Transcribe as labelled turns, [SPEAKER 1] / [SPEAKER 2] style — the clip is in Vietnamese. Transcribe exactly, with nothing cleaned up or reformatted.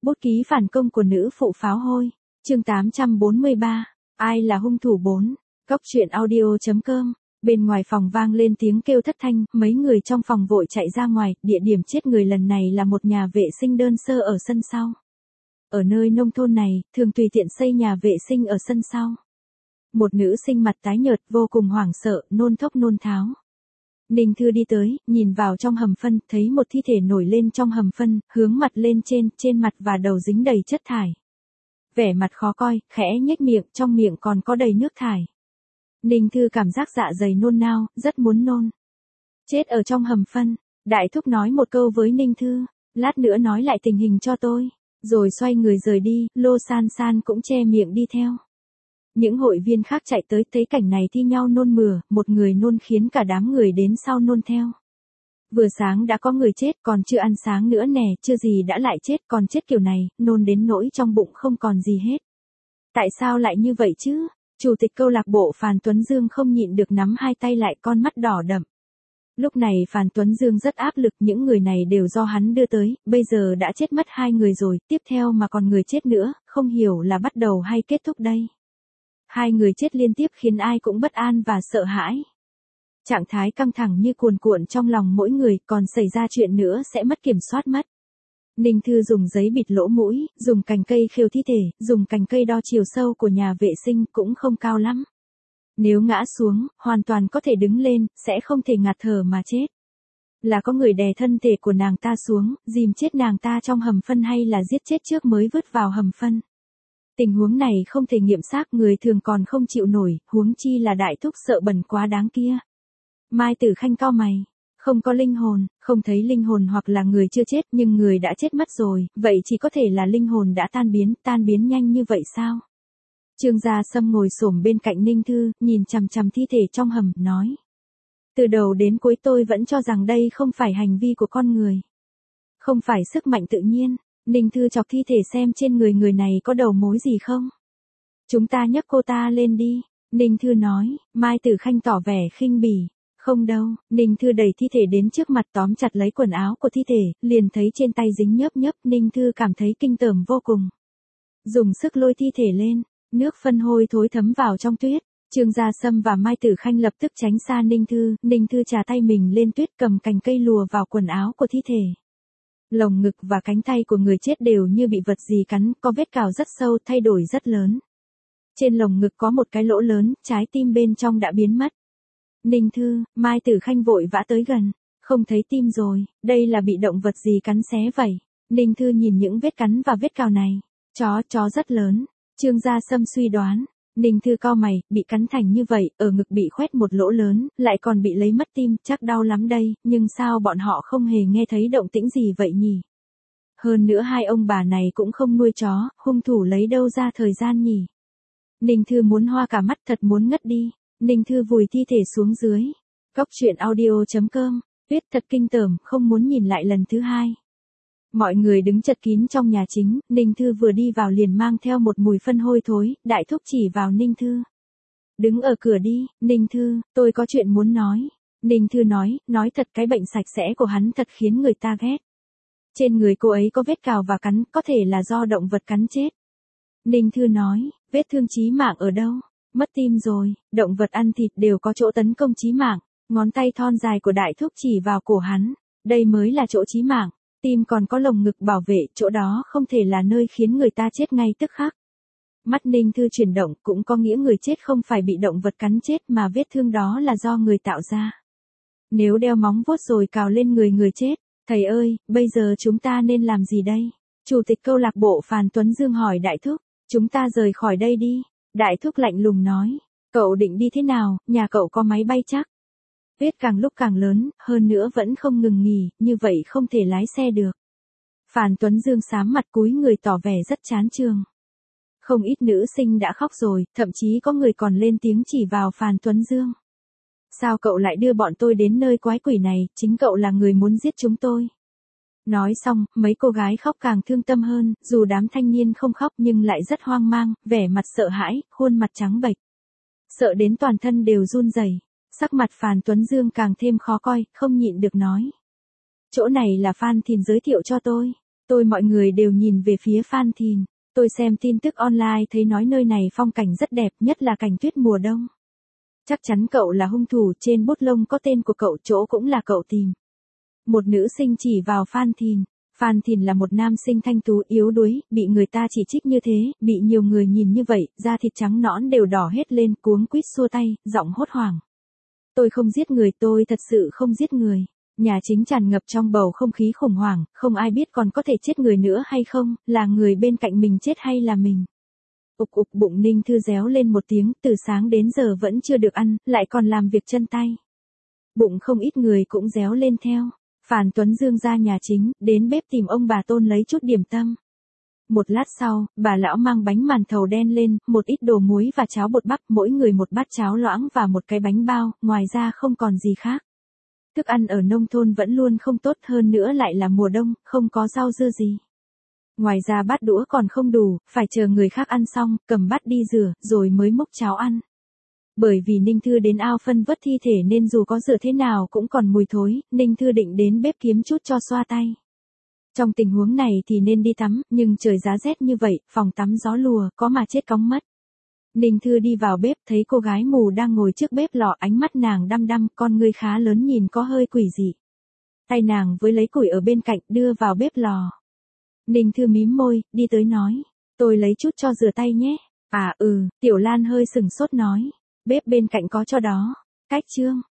[SPEAKER 1] Bút ký phản công của nữ phụ pháo hôi. Chương tám trăm bốn mươi ba. Ai là hung thủ bốn. Góc truyện audio.com. Bên ngoài phòng vang lên tiếng kêu thất thanh, mấy người trong phòng vội chạy ra ngoài, địa điểm chết người lần này là một nhà vệ sinh đơn sơ ở sân sau. Ở nơi nông thôn này, thường tùy tiện xây nhà vệ sinh ở sân sau. Một nữ sinh mặt tái nhợt vô cùng hoảng sợ, nôn thốc nôn tháo. Ninh Thư đi tới, nhìn vào trong hầm phân, thấy một thi thể nổi lên trong hầm phân, hướng mặt lên trên, trên mặt và đầu dính đầy chất thải. Vẻ mặt khó coi, khẽ nhếch miệng, trong miệng còn có đầy nước thải. Ninh Thư cảm giác dạ dày nôn nao, rất muốn nôn. Chết ở trong hầm phân, Đại Thúc nói một câu với Ninh Thư, lát nữa nói lại tình hình cho tôi, rồi xoay người rời đi, Lô San San cũng che miệng đi theo. Những hội viên khác chạy tới thấy cảnh này thi nhau nôn mửa, một người nôn khiến cả đám người đến sau nôn theo. Vừa sáng đã có người chết còn chưa ăn sáng nữa nè, chưa gì đã lại chết, còn chết kiểu này, nôn đến nỗi trong bụng không còn gì hết. Tại sao lại như vậy chứ? Chủ tịch câu lạc bộ Phan Tuấn Dương không nhịn được nắm hai tay lại, con mắt đỏ đậm. Lúc này Phan Tuấn Dương rất áp lực, những người này đều do hắn đưa tới, bây giờ đã chết mất hai người rồi, tiếp theo mà còn người chết nữa, không hiểu là bắt đầu hay kết thúc đây. Hai người chết liên tiếp khiến ai cũng bất an và sợ hãi. Trạng thái căng thẳng như cuồn cuộn trong lòng mỗi người, còn xảy ra chuyện nữa sẽ mất kiểm soát mất. Ninh Thư dùng giấy bịt lỗ mũi, dùng cành cây khều thi thể, dùng cành cây đo chiều sâu của nhà vệ sinh cũng không cao lắm. Nếu ngã xuống, hoàn toàn có thể đứng lên, sẽ không thể ngạt thở mà chết. Là có người đè thân thể của nàng ta xuống, dìm chết nàng ta trong hầm phân hay là giết chết trước mới vứt vào hầm phân. Tình huống này không thể nghiệm xác, người thường còn không chịu nổi, huống chi là Đại Thúc sợ bẩn quá đáng kia. Mai Tử Khanh cau mày, không có linh hồn, không thấy linh hồn hoặc là người chưa chết nhưng người đã chết mất rồi, vậy chỉ có thể là linh hồn đã tan biến, tan biến nhanh như vậy sao? Trương Gia Sâm ngồi xổm bên cạnh Ninh Thư, nhìn chằm chằm thi thể trong hầm, nói. Từ đầu đến cuối tôi vẫn cho rằng đây không phải hành vi của con người. Không phải sức mạnh tự nhiên. Ninh Thư chọc thi thể xem trên người người này có đầu mối gì không. Chúng ta nhấc cô ta lên đi. Ninh Thư nói. Mai Tử Khanh tỏ vẻ khinh bỉ. Không đâu. Ninh Thư đẩy thi thể đến trước mặt, tóm chặt lấy quần áo của thi thể, liền thấy trên tay dính nhớp nhớp. Ninh Thư cảm thấy kinh tởm vô cùng. Dùng sức lôi thi thể lên, nước phân hôi thối thấm vào trong tuyết. Trương Gia Sâm và Mai Tử Khanh lập tức tránh xa Ninh Thư. Ninh Thư trà tay mình lên tuyết, cầm cành cây lùa vào quần áo của thi thể. Lồng ngực và cánh tay của người chết đều như bị vật gì cắn, có vết cào rất sâu, thay đổi rất lớn. Trên lồng ngực có một cái lỗ lớn, trái tim bên trong đã biến mất. Ninh Thư, Mai Tử Khanh vội vã tới gần. Không thấy tim rồi, đây là bị động vật gì cắn xé vậy? Ninh Thư nhìn những vết cắn và vết cào này. Chó, chó rất lớn. Trương Gia Sâm suy đoán. Ninh Thư cau mày, bị cắn thành như vậy, ở ngực bị khoét một lỗ lớn, lại còn bị lấy mất tim, chắc đau lắm đây, nhưng sao bọn họ không hề nghe thấy động tĩnh gì vậy nhỉ? Hơn nữa hai ông bà này cũng không nuôi chó, hung thủ lấy đâu ra thời gian nhỉ? Ninh Thư muốn hoa cả mắt, thật muốn ngất đi. Ninh Thư vùi thi thể xuống dưới. Góc truyện audio.com. Viết thật kinh tởm, không muốn nhìn lại lần thứ hai. Mọi người đứng chật kín trong nhà chính, Ninh Thư vừa đi vào liền mang theo một mùi phân hôi thối, Đại Thúc chỉ vào Ninh Thư. Đứng ở cửa đi, Ninh Thư, tôi có chuyện muốn nói. Ninh Thư nói, nói thật cái bệnh sạch sẽ của hắn thật khiến người ta ghét. Trên người cô ấy có vết cào và cắn, có thể là do động vật cắn chết. Ninh Thư nói, vết thương chí mạng ở đâu? Mất tim rồi, động vật ăn thịt đều có chỗ tấn công chí mạng. Ngón tay thon dài của Đại Thúc chỉ vào cổ hắn, đây mới là chỗ chí mạng. Tim còn có lồng ngực bảo vệ, chỗ đó không thể là nơi khiến người ta chết ngay tức khắc. Mắt Ninh Thư chuyển động, cũng có nghĩa người chết không phải bị động vật cắn chết mà vết thương đó là do người tạo ra. Nếu đeo móng vuốt rồi cào lên người người chết, thầy ơi, bây giờ chúng ta nên làm gì đây? Chủ tịch câu lạc bộ Phan Tuấn Dương hỏi Đại Thúc, chúng ta rời khỏi đây đi. Đại Thúc lạnh lùng nói, cậu định đi thế nào, nhà cậu có máy bay chắc? Tuyết càng lúc càng lớn, hơn nữa vẫn không ngừng nghỉ, như vậy không thể lái xe được. Phan Tuấn Dương sám mặt cúi người tỏ vẻ rất chán chường. Không ít nữ sinh đã khóc rồi, thậm chí có người còn lên tiếng chỉ vào Phan Tuấn Dương. Sao cậu lại đưa bọn tôi đến nơi quái quỷ này, chính cậu là người muốn giết chúng tôi. Nói xong, mấy cô gái khóc càng thương tâm hơn, dù đám thanh niên không khóc nhưng lại rất hoang mang, vẻ mặt sợ hãi, khuôn mặt trắng bệch. Sợ đến toàn thân đều run rẩy. Sắc mặt Phan Tuấn Dương càng thêm khó coi, không nhịn được nói. Chỗ này là Phan Thìn giới thiệu cho tôi. Tôi mọi người đều nhìn về phía Phan Thìn. Tôi xem tin tức online thấy nói nơi này phong cảnh rất đẹp, nhất là cảnh tuyết mùa đông. Chắc chắn cậu là hung thủ, trên bút lông có tên của cậu, chỗ cũng là cậu tìm. Một nữ sinh chỉ vào Phan Thìn. Phan Thìn là một nam sinh thanh tú yếu đuối, bị người ta chỉ trích như thế, bị nhiều người nhìn như vậy, da thịt trắng nõn đều đỏ hết lên, cuống quýt xua tay, giọng hốt hoảng. Tôi không giết người, tôi thật sự không giết người. Nhà chính tràn ngập trong bầu không khí khủng hoảng, không ai biết còn có thể chết người nữa hay không, là người bên cạnh mình chết hay là mình. Ục ục, bụng Ninh Thư réo lên một tiếng, từ sáng đến giờ vẫn chưa được ăn, lại còn làm việc chân tay. Bụng không ít người cũng réo lên theo. Phan Tuấn Dương ra nhà chính, đến bếp tìm ông bà Tôn lấy chút điểm tâm. Một lát sau, bà lão mang bánh màn thầu đen lên, một ít đồ muối và cháo bột bắp, mỗi người một bát cháo loãng và một cái bánh bao, ngoài ra không còn gì khác. Thức ăn ở nông thôn vẫn luôn không tốt, hơn nữa lại là mùa đông, không có rau dưa gì. Ngoài ra bát đũa còn không đủ, phải chờ người khác ăn xong, cầm bát đi rửa, rồi mới múc cháo ăn. Bởi vì Ninh Thư đến ao phân vớt thi thể nên dù có rửa thế nào cũng còn mùi thối, Ninh Thư định đến bếp kiếm chút cho xoa tay. Trong tình huống này thì nên đi tắm, nhưng trời giá rét như vậy, phòng tắm gió lùa, có mà chết cóng mất. Ninh Thư đi vào bếp, thấy cô gái mù đang ngồi trước bếp lò, ánh mắt nàng đăm đăm, con ngươi khá lớn nhìn có hơi quỷ dị. Tay nàng với lấy củi ở bên cạnh, đưa vào bếp lò. Ninh Thư mím môi, đi tới nói, tôi lấy chút cho rửa tay nhé. À ừ, Tiểu Lan hơi sừng sốt nói, bếp bên cạnh có cho đó. Cách chương